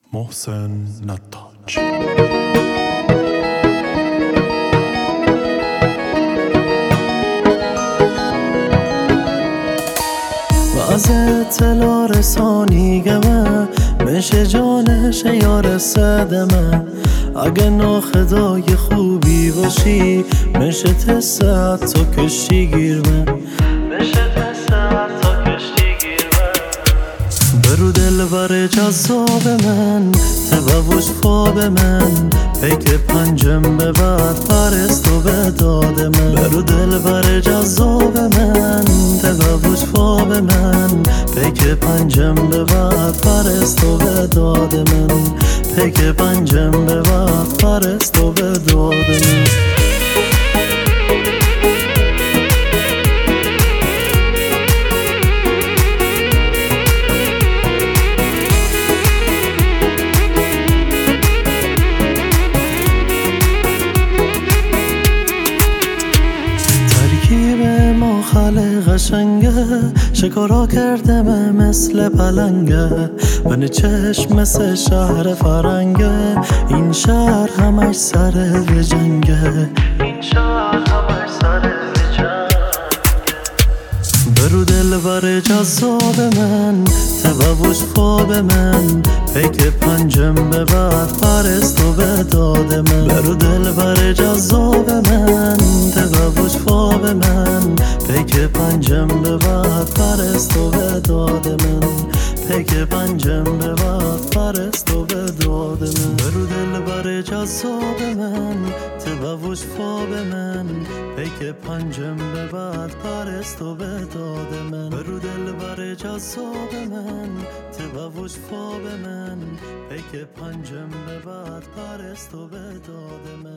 محسن نتاج. از اطلاع رسانیگمه میشه جانش یار صدمه. اگه ناخدای خوبی باشی میشه تسعت تا کشتی گیرمه. برو دلبر جذاب من تبوش خواب من پیک پنجم به بعد پرستو به داد من. برو دلبر جذاب من تبوش خواب من پیک پنجم به بعد پرستو به داد من. پیک پنجم به بعد پرستو به داد من. خاله قشنگه شکارا کرده مثل پلنگه. بنی چشم مثل شهر فرنگه. این شهر همش سر به جنگه. برو دلبر جذاب من تبوش خواب من پیک پنجم به بعد پرستو به داد من. برو دلبر جذاب من تبوش خواب من پیک پنجم به بعد پرستو به داد من. پیک پنجم به بعد پرستو به داد من. برو دلبر جذاب من تبوش خواب من پیک پنجم به بعد پرستو به داد من. برو دلبر جذاب من تبوش خواب من پیک پنجم به بعد پرستو به داد من.